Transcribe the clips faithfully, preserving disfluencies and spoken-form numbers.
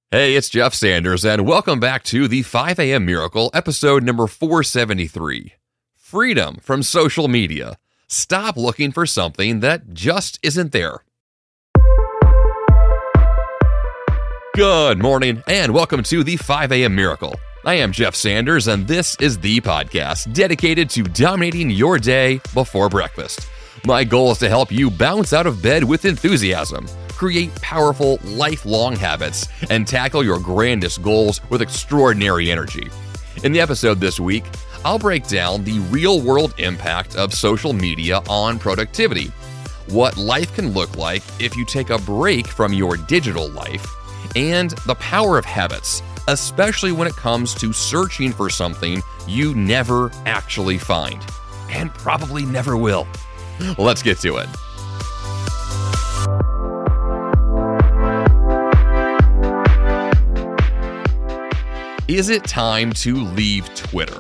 Hey, it's Jeff Sanders, and welcome back to the five a.m. Miracle, episode number four seventy-three. Freedom from social media. Stop looking for something that just isn't there. Good morning, and welcome to the five a.m. Miracle. I am Jeff Sanders, and this is the podcast dedicated to dominating your day before breakfast. My goal is to help you bounce out of bed with enthusiasm, create powerful, lifelong habits, and tackle your grandest goals with extraordinary energy. In the episode this week, I'll break down the real-world impact of social media on productivity, what life can look like if you take a break from your digital life, and the power of habits, especially when it comes to searching for something you never actually find, and probably never will. Let's get to it. Is it time to leave Twitter?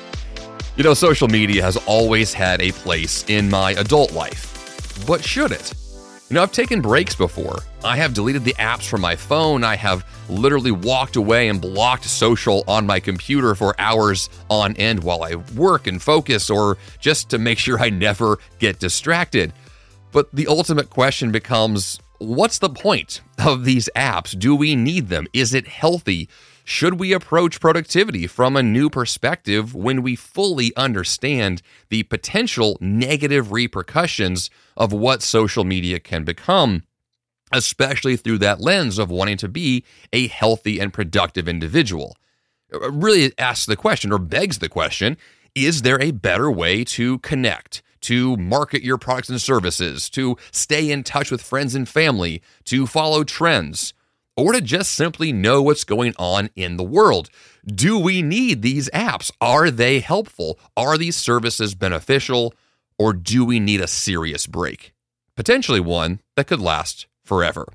You know, social media has always had a place in my adult life. But should it? You know, I've taken breaks before. I have deleted the apps from my phone. I have literally walked away and blocked social on my computer for hours on end while I work and focus, or just to make sure I never get distracted. But the ultimate question becomes, what's the point of these apps? Do we need them? Is it healthy? Should we approach productivity from a new perspective when we fully understand the potential negative repercussions of what social media can become, especially through that lens of wanting to be a healthy and productive individual? It really asks the question, or begs the question, is there a better way to connect, to market your products and services, to stay in touch with friends and family, to follow trends, or to just simply know what's going on in the world? Do we need these apps? Are they helpful? Are these services beneficial? Or do we need a serious break? Potentially one that could last forever.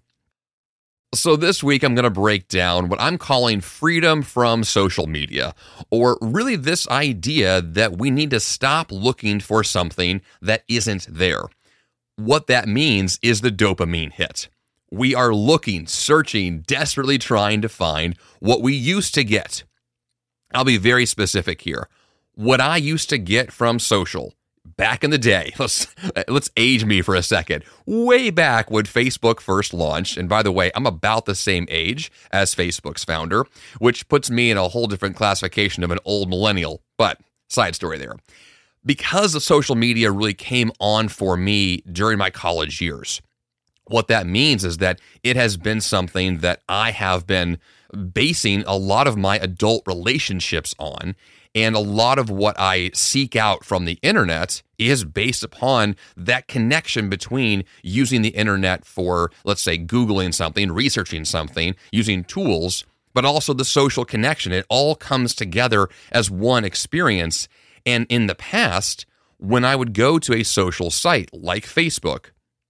So this week, I'm going to break down what I'm calling freedom from social media, or really this idea that we need to stop looking for something that isn't there. What that means is the dopamine hit. We are looking, searching, desperately trying to find what we used to get. I'll be very specific here. What I used to get from social back in the day, let's, let's age me for a second, way back when Facebook first launched, and by the way, I'm about the same age as Facebook's founder, which puts me in a whole different classification of an old millennial, but side story there. Because the social media really came on for me during my college years, what that means is that it has been something that I have been basing a lot of my adult relationships on, and a lot of what I seek out from the internet is based upon that connection between using the internet for, let's say, Googling something, researching something, using tools, but also the social connection. It all comes together as one experience. And in the past, when I would go to a social site like Facebook,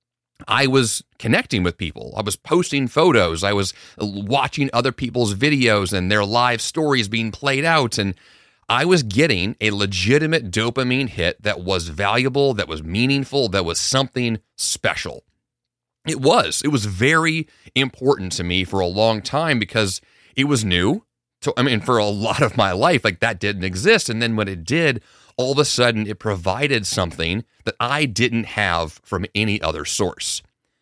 I was connecting with people. I was posting photos. I was watching other people's videos and their live stories being played out. And I was getting a legitimate dopamine hit that was valuable, that was meaningful, that was something special. It was. It was very important to me for a long time because it was new. So, I mean, for a lot of my life, like that didn't exist. And then when it did, all of a sudden it provided something that I didn't have from any other source.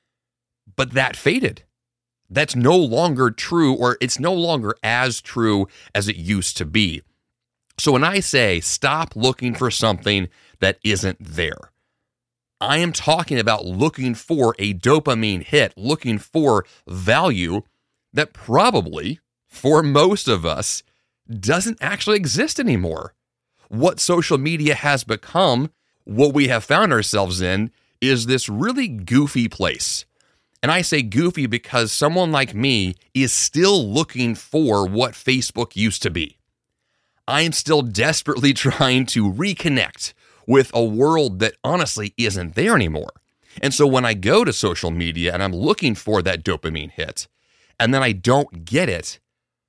But that faded. That's no longer true, or it's no longer as true as it used to be. So when I say stop looking for something that isn't there, I am talking about looking for a dopamine hit, looking for value that probably, for most of us, doesn't actually exist anymore. What social media has become, what we have found ourselves in, is this really goofy place. And I say goofy because someone like me is still looking for what Facebook used to be. I am still desperately trying to reconnect with a world that honestly isn't there anymore. And so when I go to social media and I'm looking for that dopamine hit, and then I don't get it,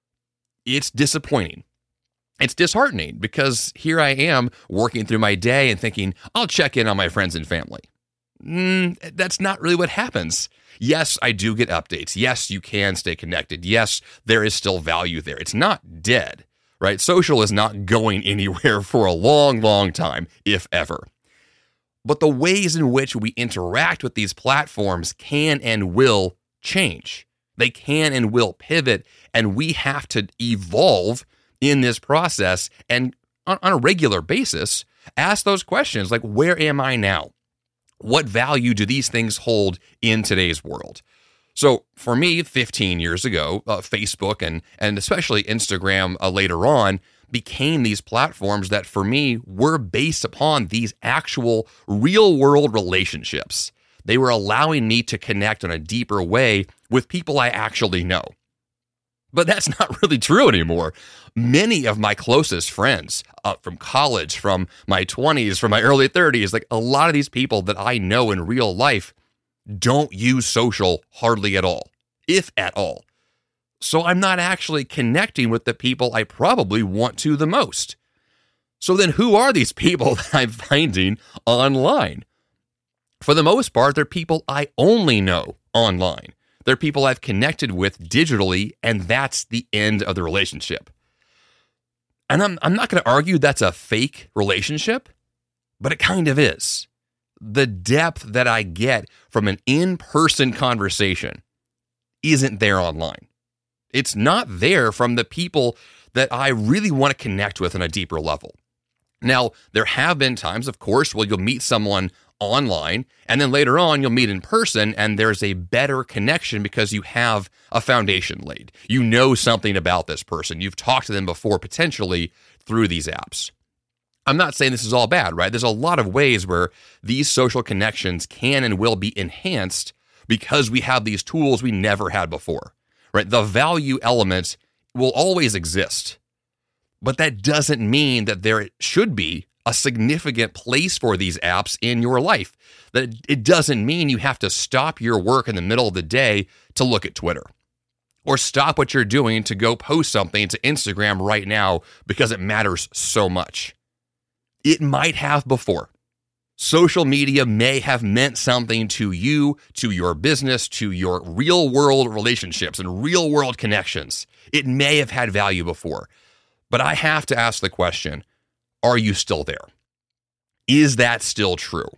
it's disappointing. It's disheartening because here I am working through my day and thinking, I'll check in on my friends and family. Mm, that's not really what happens. Yes, I do get updates. Yes, you can stay connected. Yes, there is still value there. It's not dead, right? Social is not going anywhere for a long, long time, if ever. But the ways in which we interact with these platforms can and will change. They can and will pivot, and we have to evolve in this process and on, on a regular basis, ask those questions like, where am I now? What value do these things hold in today's world? So for me, fifteen years ago, uh, Facebook and, and especially Instagram uh, later on became these platforms that for me were based upon these actual real world relationships. They were allowing me to connect in a deeper way with people I actually know. But that's not really true anymore. Many of my closest friends uh, from college, from my twenties, from my early thirties, like a lot of these people that I know in real life don't use social hardly at all, if at all. So I'm not actually connecting with the people I probably want to the most. So then who are these people that I'm finding online? For the most part, they're people I only know online. They're people I've connected with digitally, and that's the end of the relationship. And I'm I'm not going to argue that's a fake relationship, but it kind of is. The depth that I get from an in-person conversation isn't there online. It's not there from the people that I really want to connect with on a deeper level. Now, there have been times, of course, where you'll meet someone online, and then later on you'll meet in person, and there's a better connection because you have a foundation laid. You know something about this person. You've talked to them before, potentially through these apps. I'm not saying this is all bad, right? There's a lot of ways where these social connections can and will be enhanced because we have these tools we never had before, right? The value element will always exist, but that doesn't mean that there should be a significant place for these apps in your life. That it doesn't mean you have to stop your work in the middle of the day to look at Twitter, or stop what you're doing to go post something to Instagram right now because it matters so much. It might have before. Social media may have meant something to you, to your business, to your real world relationships and real world connections. It may have had value before. But I have to ask the question, are you still there? Is that still true?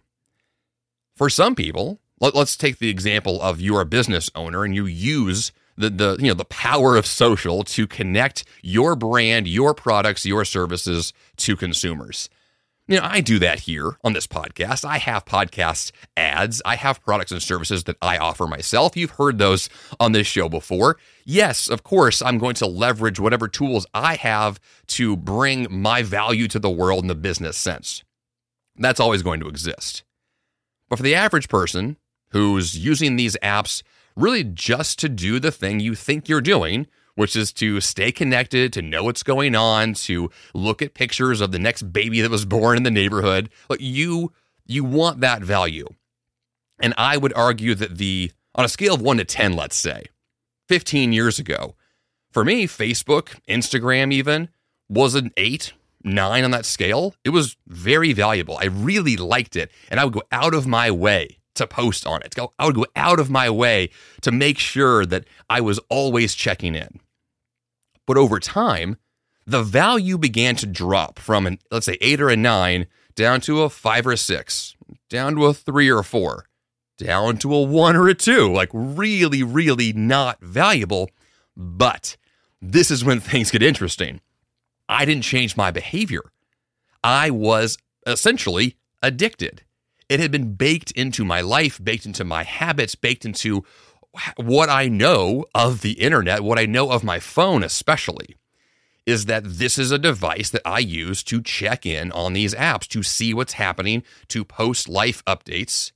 For some people, let, let's take the example of you're a business owner and you use the, the, you know, the power of social to connect your brand, your products, your services to consumers. You know, I do that here on this podcast. I have podcast ads. I have products and services that I offer myself. You've heard those on this show before. Yes, of course, I'm going to leverage whatever tools I have to bring my value to the world in the business sense. That's always going to exist. But for the average person who's using these apps really just to do the thing you think you're doing, which is to stay connected, to know what's going on, to look at pictures of the next baby that was born in the neighborhood. But you you want that value. And I would argue that the, on a scale of one to ten, let's say, fifteen years ago, for me, Facebook, Instagram even, was an eight, nine on that scale. It was very valuable. I really liked it. And I would go out of my way to post on it. I would go out of my way to make sure that I was always checking in. But over time, the value began to drop from an, let's say, eight or a nine down to a five or a six, down to a three or a four, down to a one or a two, like really, really not valuable. But this is when things get interesting. I didn't change my behavior. I was essentially addicted. It had been baked into my life, baked into my habits, baked into what I know of the internet, what I know of my phone especially, is that this is a device that I use to check in on these apps, to see what's happening, to post life updates.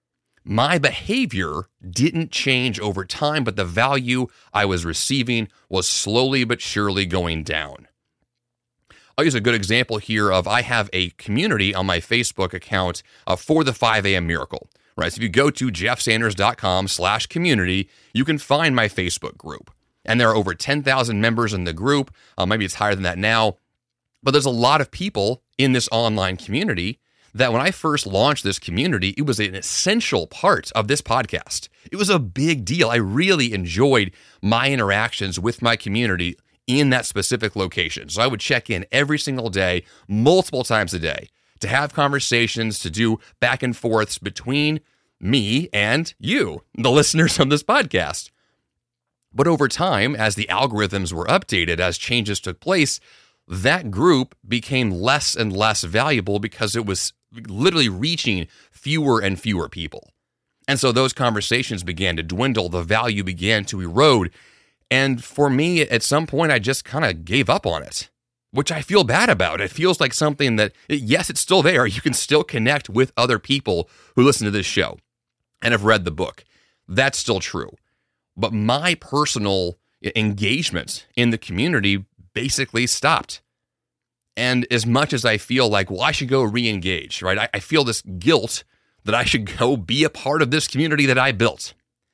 My behavior didn't change over time, but the value I was receiving was slowly but surely going down. I'll use a good example here of I have a community on my Facebook account uh, for the five a.m. Miracle. Right, so if you go to jeffsanders.com slash community, you can find my Facebook group. And there are over ten thousand members in the group. Uh, maybe it's higher than that now. But there's a lot of people in this online community that when I first launched this community, it was an essential part of this podcast. It was a big deal. I really enjoyed my interactions with my community in that specific location. So I would check in every single day, multiple times a day, to have conversations, to do back and forths between me and you, the listeners of this podcast. But over time, as the algorithms were updated, as changes took place, that group became less and less valuable because it was literally reaching fewer and fewer people. And so those conversations began to dwindle, the value began to erode. And for me, at some point, I just kind of gave up on it, which I feel bad about. It feels like something that, yes, it's still there. You can still connect with other people who listen to this show and have read the book. That's still true. But my personal engagement in the community basically stopped. And as much as I feel like, well, I should go re-engage, right? I, I feel this guilt that I should go be a part of this community that I built.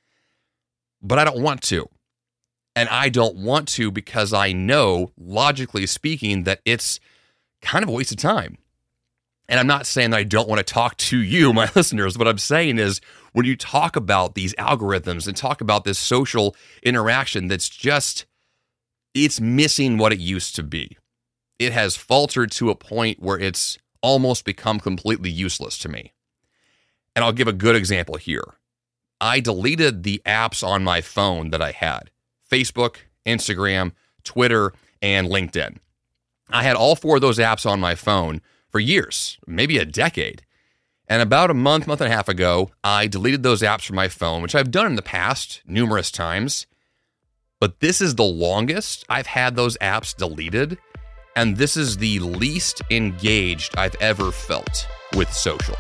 But I don't want to. And I don't want to because I know, logically speaking, that it's kind of a waste of time. And I'm not saying that I don't want to talk to you, my listeners. What I'm saying is when you talk about these algorithms and talk about this social interaction that's just, it's missing what it used to be. It has faltered to a point where it's almost become completely useless to me. And I'll give a good example here. I deleted the apps on my phone that I had: Facebook, Instagram, Twitter, and LinkedIn. I had all four of those apps on my phone for years, maybe a decade. And about a month, month and a half ago, I deleted those apps from my phone, which I've done in the past numerous times. But this is the longest I've had those apps deleted. And this is the least engaged I've ever felt with social.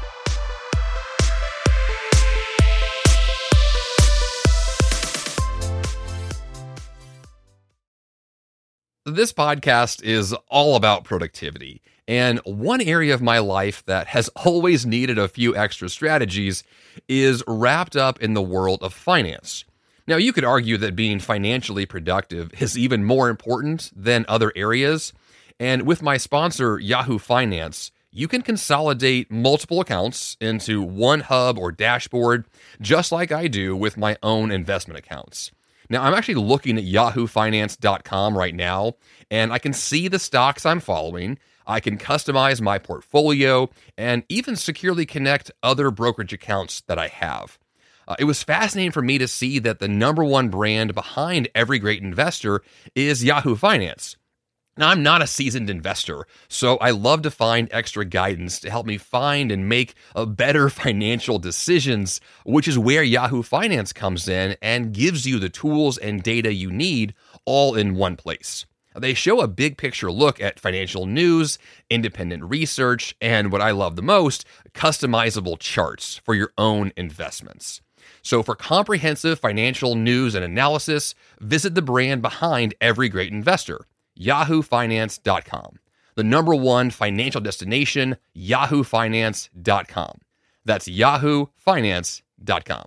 This podcast is all about productivity, and one area of my life that has always needed a few extra strategies is wrapped up in the world of finance. Now, you could argue that being financially productive is even more important than other areas, and with my sponsor, Yahoo Finance, you can consolidate multiple accounts into one hub or dashboard, just like I do with my own investment accounts. Now, I'm actually looking at yahoo finance dot com right now, and I can see the stocks I'm following. I can customize my portfolio and even securely connect other brokerage accounts that I have. Uh, it was fascinating for me to see that the number one brand behind every great investor is Yahoo Finance. Now, I'm not a seasoned investor, so I love to find extra guidance to help me find and make a better financial decisions, which is where Yahoo Finance comes in and gives you the tools and data you need all in one place. They show a big picture look at financial news, independent research, and what I love the most, customizable charts for your own investments. So for comprehensive financial news and analysis, visit the brand behind every great investor, yahoo finance dot com. The number one financial destination, yahoo finance dot com. That's yahoo finance dot com.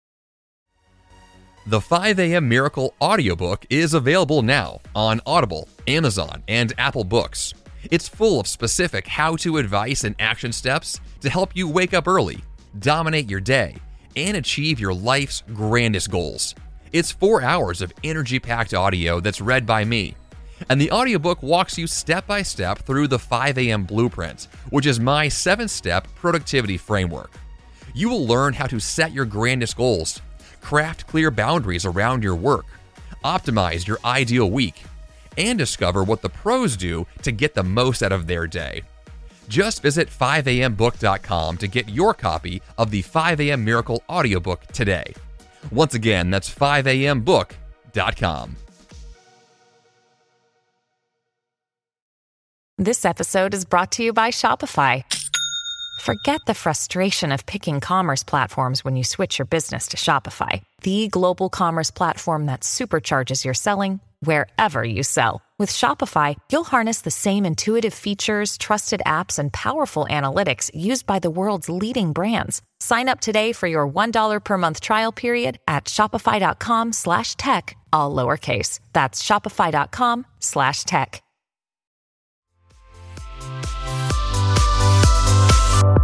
The five a.m. Miracle audiobook is available now on Audible, Amazon, and Apple Books. It's full of specific how-to advice and action steps to help you wake up early, dominate your day, and achieve your life's grandest goals. It's four hours of energy-packed audio that's read by me. And the audiobook walks you step by step through the five a.m. Blueprint, which is my seven-step productivity framework. You will learn how to set your grandest goals, craft clear boundaries around your work, optimize your ideal week, and discover what the pros do to get the most out of their day. Just visit five a m book dot com to get your copy of the five a.m. Miracle audiobook today. Once again, that's five a m book dot com. This episode is brought to you by Shopify. Forget the frustration of picking commerce platforms when you switch your business to Shopify, the global commerce platform that supercharges your selling wherever you sell. With Shopify, you'll harness the same intuitive features, trusted apps, and powerful analytics used by the world's leading brands. Sign up today for your one dollar per month trial period at shopify.com slash tech, all lowercase. That's shopify.com slash tech.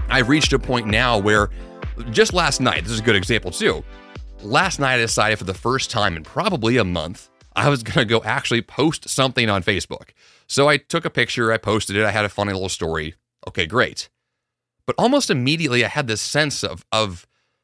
I've reached a point now where just last night, this is a good example too. Last night I decided for the first time in probably a month, I was going to go actually post something on Facebook. So I took a picture, I posted it, I had a funny little story. Okay, great. But almost immediately I had this sense of, of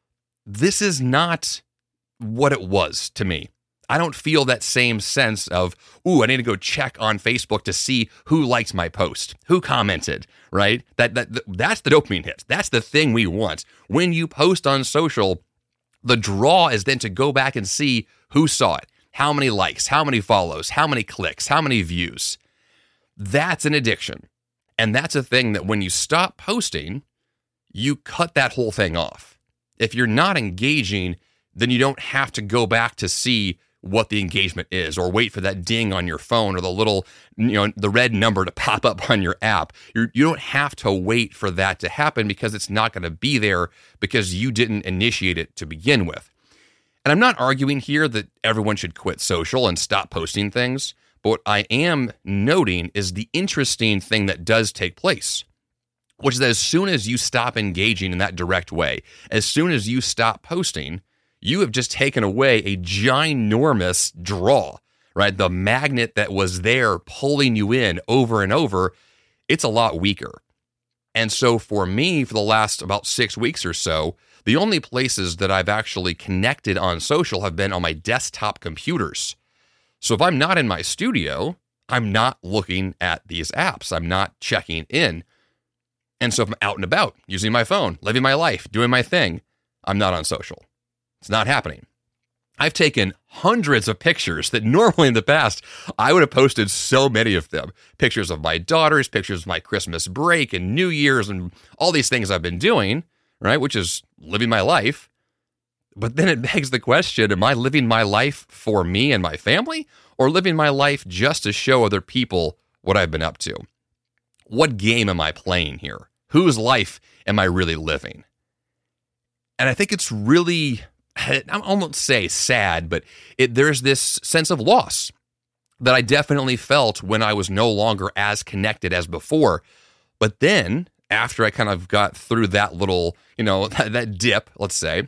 this is not what it was to me. I don't feel that same sense of, ooh, I need to go check on Facebook to see who liked my post, who commented, right? That, that that's the dopamine hit. That's the thing we want. When you post on social, the draw is then to go back and see who saw it, how many likes, how many follows, how many clicks, how many views. That's an addiction. And that's a thing that when you stop posting, you cut that whole thing off. If you're not engaging, then you don't have to go back to see what the engagement is or wait for that ding on your phone or the little, you know, the red number to pop up on your app. You're, you don't have to wait for that to happen because it's not going to be there because you didn't initiate it to begin with. And I'm not arguing here that everyone should quit social and stop posting things, but what I am noting is the interesting thing that does take place, which is that as soon as you stop engaging in that direct way, as soon as you stop posting, you have just taken away a ginormous draw, right? The magnet that was there pulling you in over and over, it's a lot weaker. And so for me, for the last about six weeks or so, the only places that I've actually connected on social have been on my desktop computers. So if I'm not in my studio, I'm not looking at these apps. I'm not checking in. And so if I'm out and about, using my phone, living my life, doing my thing, I'm not on social. It's not happening. I've taken hundreds of pictures that normally in the past, I would have posted so many of them. Pictures of my daughters, pictures of my Christmas break and New Year's and all these things I've been doing, right? Which is living my life. But then it begs the question, am I living my life for me and my family or living my life just to show other people what I've been up to? What game am I playing here? Whose life am I really living? And I think it's really, I won't say sad, but it, there's this sense of loss that I definitely felt when I was no longer as connected as before. But then after I kind of got through that little, you know, that, that dip, let's say,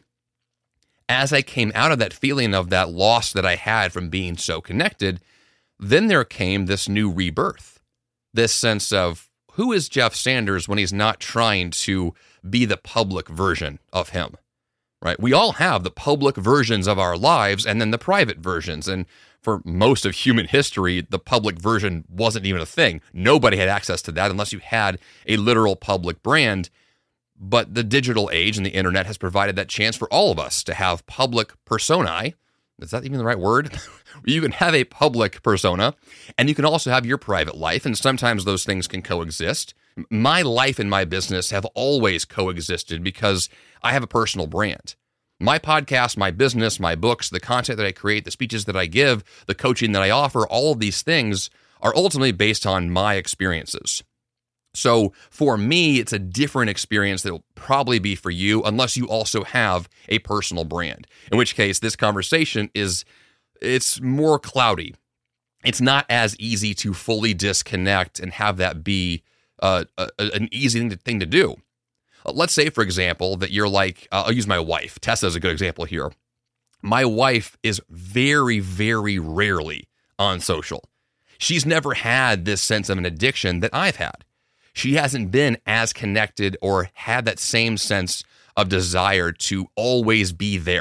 as I came out of that feeling of that loss that I had from being so connected, then there came this new rebirth, this sense of who is Jeff Sanders when he's not trying to be the public version of him, right? We all have the public versions of our lives and then the private versions. And for most of human history, the public version wasn't even a thing. Nobody had access to that unless you had a literal public brand. But the digital age and the internet has provided that chance for all of us to have public personae. Is that even the right word? You can have a public persona, and you can also have your private life, and sometimes those things can coexist. My life and my business have always coexisted because I have a personal brand. My podcast, my business, my books, the content that I create, the speeches that I give, the coaching that I offer, all of these things are ultimately based on my experiences. So for me, it's a different experience that will probably be for you unless you also have a personal brand, in which case this conversation is, it's more cloudy. It's not as easy to fully disconnect and have that be uh, a, an easy thing to, thing to do. Let's say, for example, that you're like, uh, I'll use my wife. Tessa is a good example here. My wife is very, very rarely on social. She's never had this sense of an addiction that I've had. She hasn't been as connected or had that same sense of desire to always be there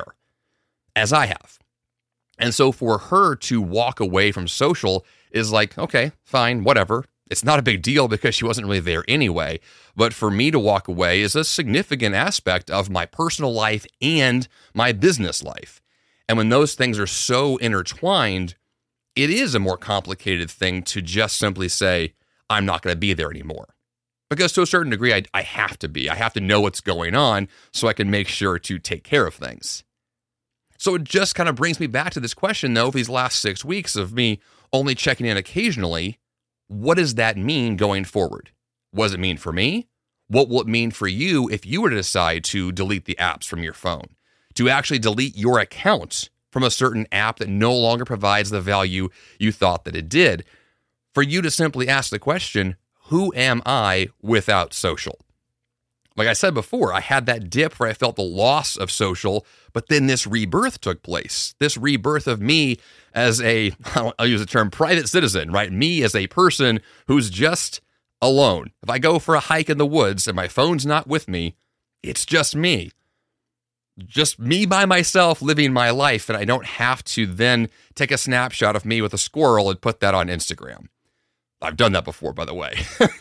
as I have. And so for her to walk away from social is like, okay, fine, whatever. It's not a big deal because she wasn't really there anyway. But for me to walk away is a significant aspect of my personal life and my business life. And when those things are so intertwined, it is a more complicated thing to just simply say, I'm not going to be there anymore. Because to a certain degree, I, I have to be. I have to know what's going on so I can make sure to take care of things. So it just kind of brings me back to this question, though, of these last six weeks of me only checking in occasionally. What does that mean going forward? What does it mean for me? What will it mean for you if you were to decide to delete the apps from your phone? To actually delete your account from a certain app that no longer provides the value you thought that it did? For you to simply ask the question, who am I without social? Like I said before, I had that dip where I felt the loss of social, but then this rebirth took place. This rebirth of me as a, I'll use the term private citizen, right? Me as a person who's just alone. If I go for a hike in the woods and my phone's not with me, it's just me. Just me by myself living my life, and I don't have to then take a snapshot of me with a squirrel and put that on Instagram. I've done that before, by the way.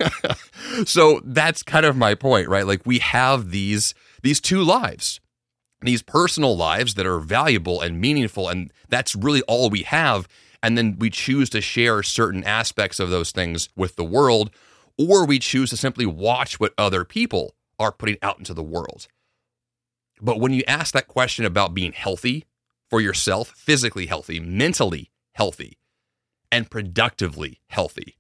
So that's kind of my point, right? Like we have these, these two lives, these personal lives that are valuable and meaningful, and that's really all we have. And then we choose to share certain aspects of those things with the world, or we choose to simply watch what other people are putting out into the world. But when you ask that question about being healthy for yourself, physically healthy, mentally healthy, and productively healthy,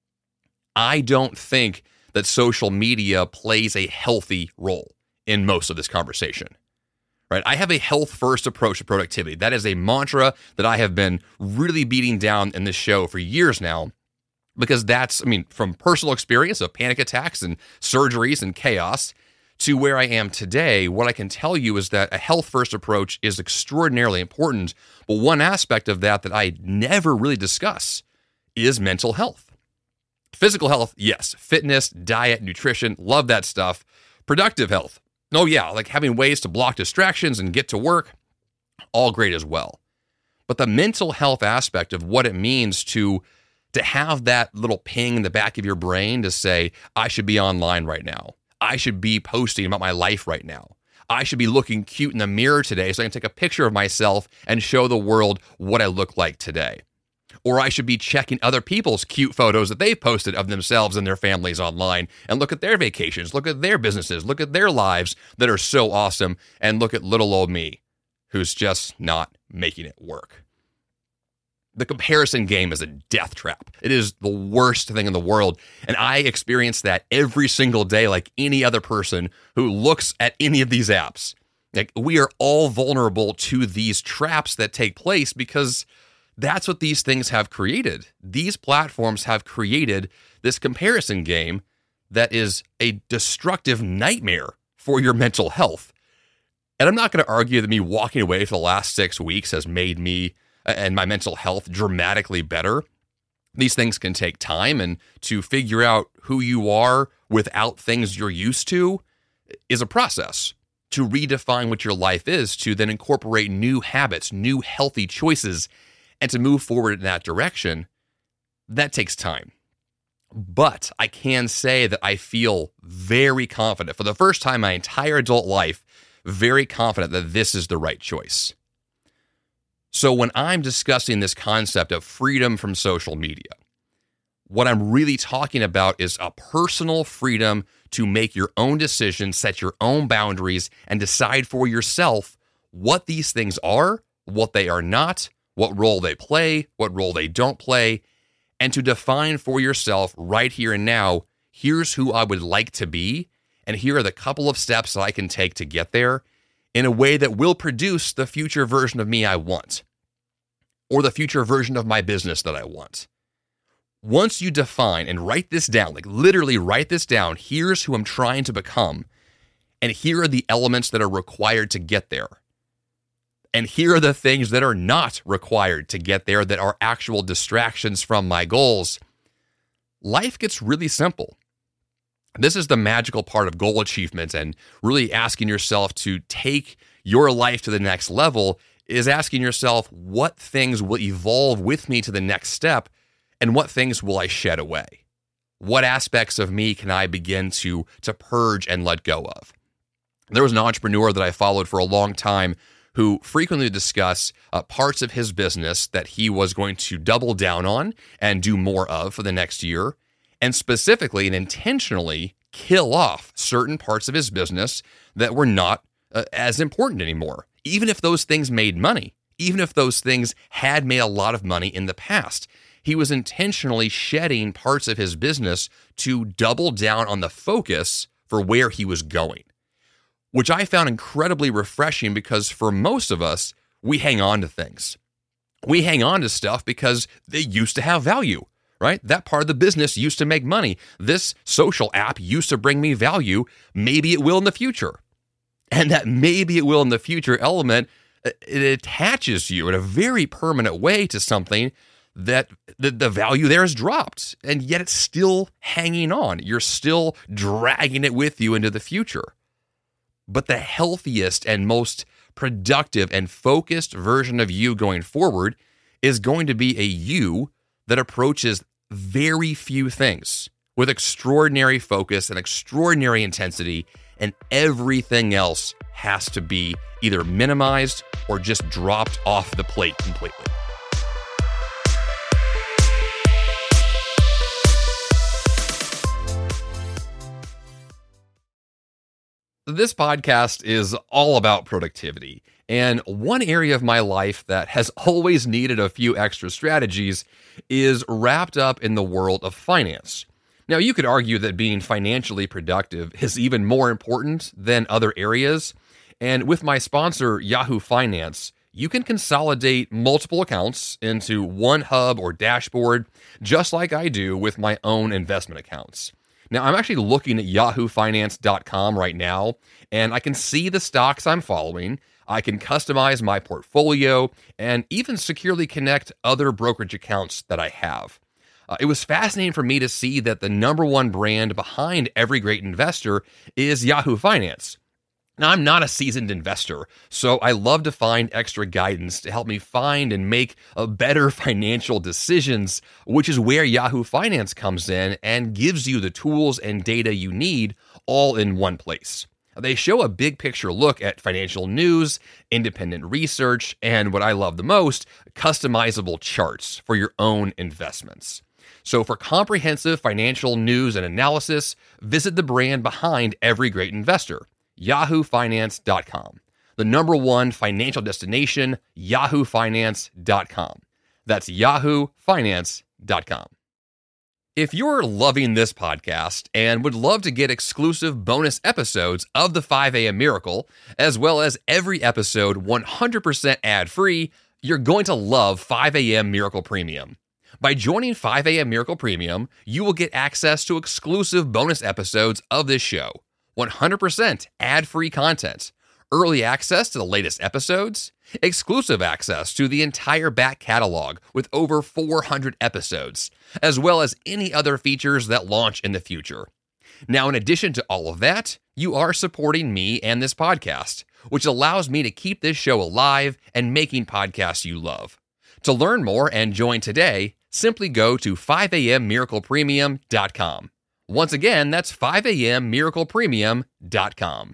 I don't think that social media plays a healthy role in most of this conversation, right? I have a health-first approach to productivity. That is a mantra that I have been really beating down in this show for years now, because that's, I mean, from personal experience of panic attacks and surgeries and chaos to where I am today, what I can tell you is that a health-first approach is extraordinarily important. But one aspect of that that I never really discuss is mental health. Physical health, yes. Fitness, diet, nutrition, love that stuff. Productive health, oh yeah, like having ways to block distractions and get to work, all great as well. But the mental health aspect of what it means to, to have that little ping in the back of your brain to say, I should be online right now. I should be posting about my life right now. I should be looking cute in the mirror today so I can take a picture of myself and show the world what I look like today. Or I should be checking other people's cute photos that they've posted of themselves and their families online and look at their vacations, look at their businesses, look at their lives that are so awesome, and look at little old me who's just not making it work. The comparison game is a death trap. It is the worst thing in the world. And I experience that every single day like any other person who looks at any of these apps. Like we are all vulnerable to these traps that take place because that's what these things have created. These platforms have created this comparison game that is a destructive nightmare for your mental health. And I'm not going to argue that me walking away for the last six weeks has made me and my mental health dramatically better. These things can take time, and to figure out who you are without things you're used to is a process. To redefine what your life is, to then incorporate new habits, new healthy choices, and to move forward in that direction, that takes time. But I can say that I feel very confident, for the first time in my entire adult life, very confident that this is the right choice. So when I'm discussing this concept of freedom from social media, what I'm really talking about is a personal freedom to make your own decisions, set your own boundaries, and decide for yourself what these things are, what they are not, what role they play, what role they don't play, and to define for yourself right here and now, here's who I would like to be, and here are the couple of steps that I can take to get there in a way that will produce the future version of me I want, or the future version of my business that I want. Once you define and write this down, like literally write this down, here's who I'm trying to become, and here are the elements that are required to get there. And here are the things that are not required to get there that are actual distractions from my goals. Life gets really simple. This is the magical part of goal achievement, and really asking yourself to take your life to the next level is asking yourself, what things will evolve with me to the next step, and what things will I shed away? What aspects of me can I begin to, to purge and let go of? There was an entrepreneur that I followed for a long time who frequently discussed uh, parts of his business that he was going to double down on and do more of for the next year, and specifically and intentionally kill off certain parts of his business that were not uh, as important anymore, even if those things made money, even if those things had made a lot of money in the past. He was intentionally shedding parts of his business to double down on the focus for where he was going, which I found incredibly refreshing because for most of us, we hang on to things. We hang on to stuff because they used to have value, right? That part of the business used to make money. This social app used to bring me value. Maybe it will in the future. And that maybe it will in the future element, it attaches you in a very permanent way to something that the, the value there has dropped, and yet it's still hanging on. You're still dragging it with you into the future. But the healthiest and most productive and focused version of you going forward is going to be a you that approaches very few things with extraordinary focus and extraordinary intensity, and everything else has to be either minimized or just dropped off the plate completely. This podcast is all about productivity, and one area of my life that has always needed a few extra strategies is wrapped up in the world of finance. Now, you could argue that being financially productive is even more important than other areas, and with my sponsor, Yahoo Finance, you can consolidate multiple accounts into one hub or dashboard, just like I do with my own investment accounts. Now, I'm actually looking at yahoo finance dot com right now, and I can see the stocks I'm following. I can customize my portfolio and even securely connect other brokerage accounts that I have. Uh, it was fascinating for me to see that the number one brand behind every great investor is Yahoo Finance. Now, I'm not a seasoned investor, so I love to find extra guidance to help me find and make a better financial decisions, which is where Yahoo Finance comes in and gives you the tools and data you need all in one place. They show a big picture look at financial news, independent research, and what I love the most, customizable charts for your own investments. So for comprehensive financial news and analysis, visit the brand behind every great investor, yahoo finance dot com. The number one financial destination, yahoo finance dot com. That's yahoo finance dot com. If you're loving this podcast and would love to get exclusive bonus episodes of the five a.m. Miracle, as well as every episode one hundred percent ad-free, you're going to love five a.m. Miracle Premium. By joining five a.m. Miracle Premium, you will get access to exclusive bonus episodes of this show, one hundred percent ad-free content, early access to the latest episodes, exclusive access to the entire back catalog with over four hundred episodes, as well as any other features that launch in the future. Now, in addition to all of that, you are supporting me and this podcast, which allows me to keep this show alive and making podcasts you love. To learn more and join today, simply go to five a m miracle premium dot com. Once again, that's five a m miracle premium dot com.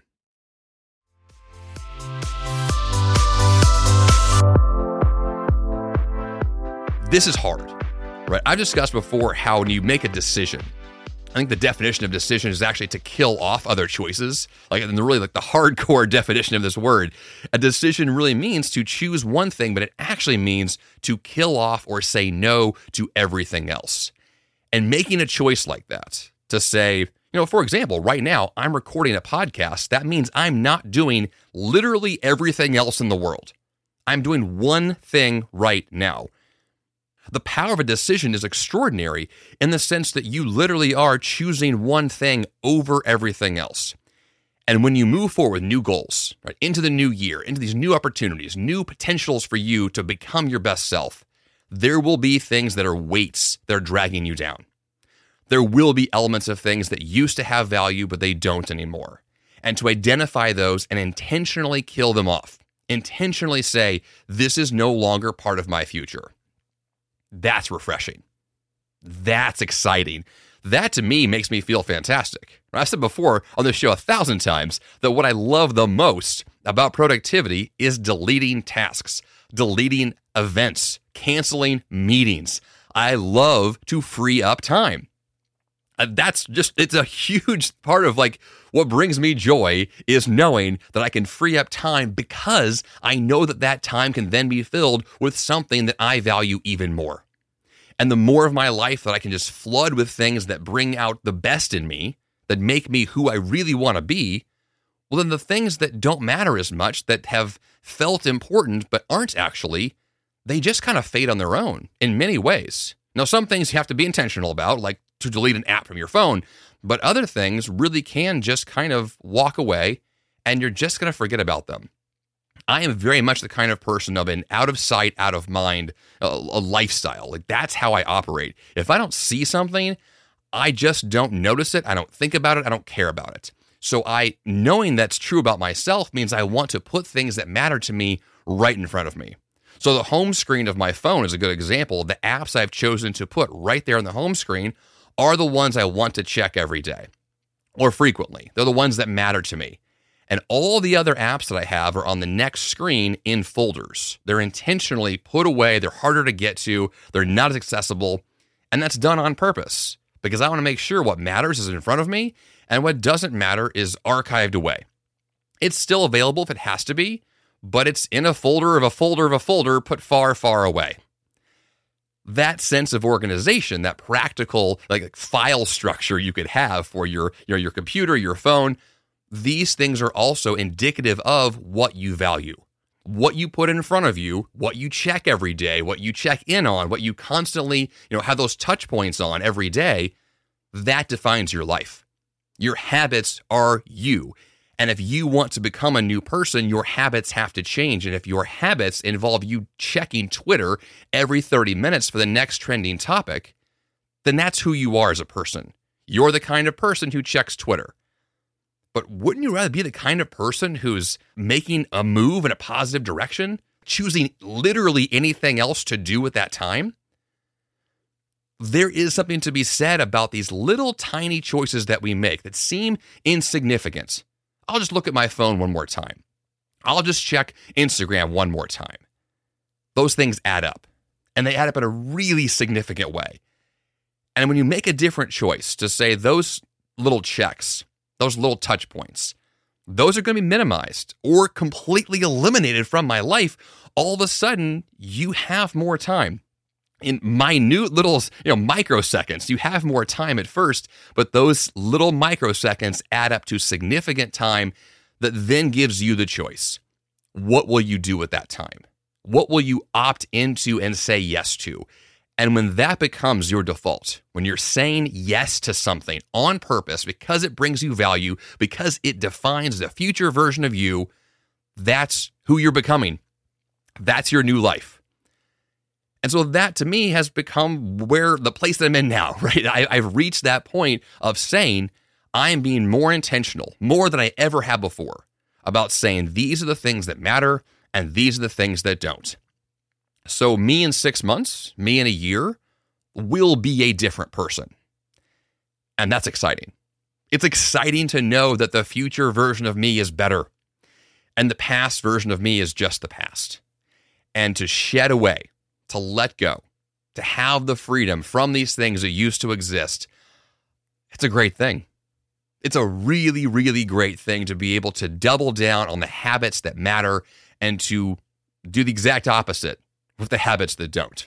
This is hard, right? I've discussed before how when you make a decision, I think the definition of decision is actually to kill off other choices. Like, and really, like the hardcore definition of this word, a decision really means to choose one thing, but it actually means to kill off or say no to everything else. And making a choice like that, to say, you know, for example, right now, I'm recording a podcast. That means I'm not doing literally everything else in the world. I'm doing one thing right now. The power of a decision is extraordinary in the sense that you literally are choosing one thing over everything else. And when you move forward with new goals, right, into the new year, into these new opportunities, new potentials for you to become your best self, there will be things that are weights that are dragging you down. There will be elements of things that used to have value, but they don't anymore. And to identify those and intentionally kill them off, intentionally say, this is no longer part of my future. That's refreshing. That's exciting. That to me makes me feel fantastic. I've said before on this show a thousand times that what I love the most about productivity is deleting tasks, deleting events, canceling meetings. I love to free up time. That's just, it's a huge part of like what brings me joy is knowing that I can free up time because I know that that time can then be filled with something that I value even more. And the more of my life that I can just flood with things that bring out the best in me, that make me who I really want to be, well, then the things that don't matter as much, that have felt important but aren't actually, they just kind of fade on their own in many ways. Now, some things you have to be intentional about, like to delete an app from your phone, but other things really can just kind of walk away and you're just going to forget about them. I am very much the kind of person of an out of sight, out of mind a, a lifestyle. Like that's how I operate. If I don't see something, I just don't notice it. I don't think about it. I don't care about it. So I, knowing that's true about myself means I want to put things that matter to me right in front of me. So the home screen of my phone is a good example. The apps I've chosen to put right there on the home screen are the ones I want to check every day or frequently. They're the ones that matter to me. And all the other apps that I have are on the next screen in folders. They're intentionally put away. They're harder to get to. They're not as accessible. And that's done on purpose because I want to make sure what matters is in front of me and what doesn't matter is archived away. It's still available if it has to be, but it's in a folder of a folder of a folder put far, far away. That sense of organization, that practical like file structure you could have for your, your, your computer, your phone, these things are also indicative of what you value, what you put in front of you, what you check every day, what you check in on, what you constantly, you know, have those touch points on every day. That defines your life. Your habits are you. And if you want to become a new person, your habits have to change. And if your habits involve you checking Twitter every thirty minutes for the next trending topic, then that's who you are as a person. You're the kind of person who checks Twitter. But wouldn't you rather be the kind of person who's making a move in a positive direction, choosing literally anything else to do with that time? There is something to be said about these little tiny choices that we make that seem insignificant. I'll just look at my phone one more time. I'll just check Instagram one more time. Those things add up, and they add up in a really significant way. And when you make a different choice to say those little checks, those little touch points, those are going to be minimized or completely eliminated from my life, all of a sudden you have more time. In minute little, you know, microseconds, you have more time at first, but those little microseconds add up to significant time that then gives you the choice. What will you do with that time? What will you opt into and say yes to? And when that becomes your default, when you're saying yes to something on purpose because it brings you value, because it defines the future version of you, that's who you're becoming. That's your new life. And so that to me has become where the place that I'm in now, right? I, I've reached that point of saying I am being more intentional, more than I ever have before, about saying these are the things that matter and these are the things that don't. So me in six months, me in a year, will be a different person. And that's exciting. It's exciting to know that the future version of me is better and the past version of me is just the past. And to shed away, to let go, to have the freedom from these things that used to exist, it's a great thing. It's a really, really great thing to be able to double down on the habits that matter and to do the exact opposite with the habits that don't.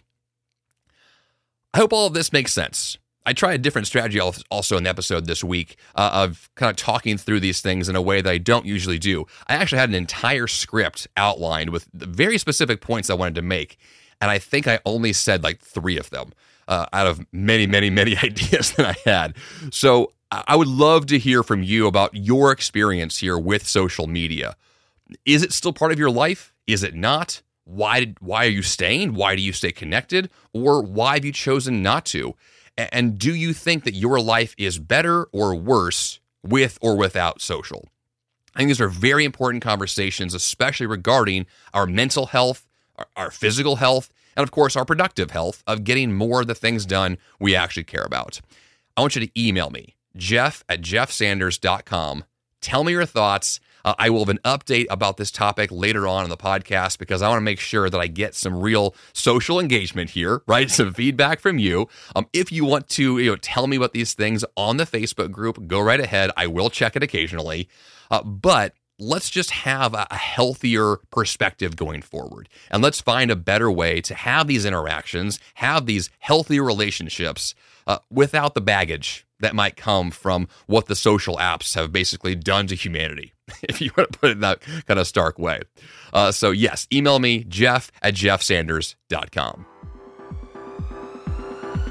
I hope all of this makes sense. I tried a different strategy also in the episode this week uh, of kind of talking through these things in a way that I don't usually do. I actually had an entire script outlined with the very specific points I wanted to make. And I think I only said like three of them uh, out of many, many, many ideas that I had. So I would love to hear from you about your experience here with social media. Is it still part of your life? Is it not? Why did, why are you staying? Why do you stay connected? Or why have you chosen not to? And do you think that your life is better or worse with or without social? I think these are very important conversations, especially regarding our mental health, our, our physical health, and of course, our productive health of getting more of the things done we actually care about. I want you to email me, Jeff at jeff sanders dot com. Tell me your thoughts. Uh, I will have an update about this topic later on in the podcast because I want to make sure that I get some real social engagement here, right? Some feedback from you. Um, if you want to, you know, tell me about these things on the Facebook group, go right ahead. I will check it occasionally. Uh, but let's just have a, a healthier perspective going forward. And let's find a better way to have these interactions, have these healthier relationships uh, without the baggage that might come from what the social apps have basically done to humanity, if you want to put it in that kind of stark way. Uh, so yes, email me, Jeff at jeff sanders dot com.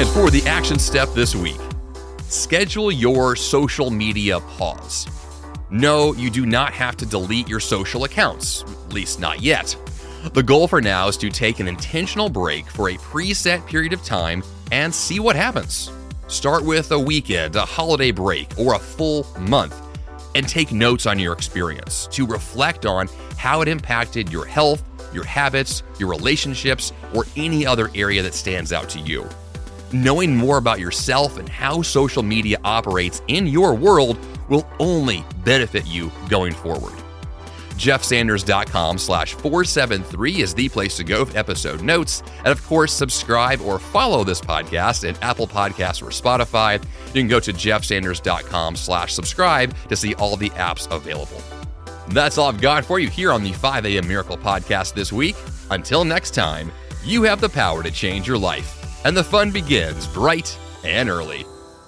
And for the action step this week, schedule your social media pause. No, you do not have to delete your social accounts, at least not yet. The goal for now is to take an intentional break for a preset period of time and see what happens. Start with a weekend, a holiday break, or a full month, and take notes on your experience to reflect on how it impacted your health, your habits, your relationships, or any other area that stands out to you. Knowing more about yourself and how social media operates in your world will only benefit you going forward. jeffsanders.com slash 473 is the place to go for episode notes. And of course, subscribe or follow this podcast in Apple Podcasts or Spotify. You can go to jeffsanders.com slash subscribe to see all the apps available. That's all I've got for you here on the five a.m. Miracle Podcast this week. Until next time, you have the power to change your life, and the fun begins bright and early.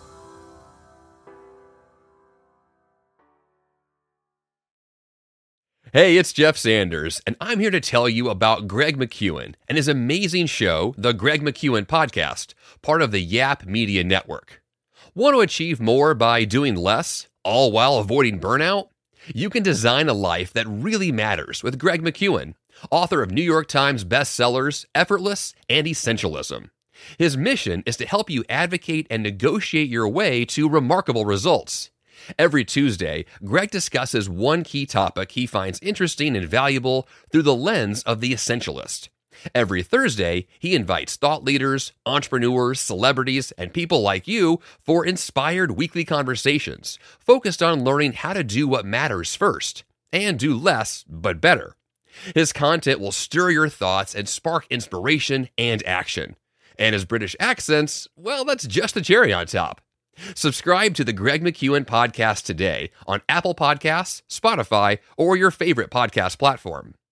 Hey, it's Jeff Sanders, and I'm here to tell you about Greg McKeown and his amazing show, The Greg McKeown Podcast, part of the Yap Media Network. Want to achieve more by doing less, all while avoiding burnout? You can design a life that really matters with Greg McKeown, author of New York Times bestsellers, Effortless and Essentialism. His mission is to help you advocate and negotiate your way to remarkable results. Every Tuesday, Greg discusses one key topic he finds interesting and valuable through the lens of the essentialist. Every Thursday, he invites thought leaders, entrepreneurs, celebrities, and people like you for inspired weekly conversations focused on learning how to do what matters first and do less but better. His content will stir your thoughts and spark inspiration and action. And his British accents, well, that's just the cherry on top. Subscribe to the Greg McKeown Podcast today on Apple Podcasts, Spotify, or your favorite podcast platform.